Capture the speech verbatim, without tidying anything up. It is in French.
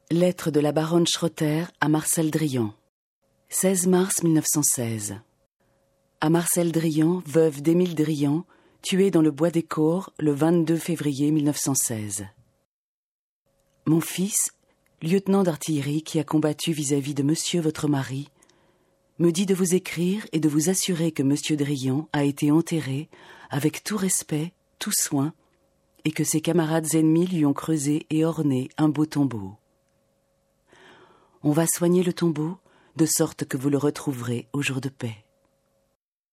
Lettre de la baronne Schroeter à Marcel Drian. seize mars mille neuf cent seize. À Marcel Drian, veuve d'Émile Drian, tuée dans le bois des Caures le vingt-deux février mille neuf cent seize. Mon fils, lieutenant d'artillerie qui a combattu vis-à-vis de monsieur votre mari, me dit de vous écrire et de vous assurer que monsieur Drian a été enterré avec tout respect, tout soin, et que ses camarades ennemis lui ont creusé et orné un beau tombeau. On va soigner le tombeau, de sorte que vous le retrouverez au jour de paix.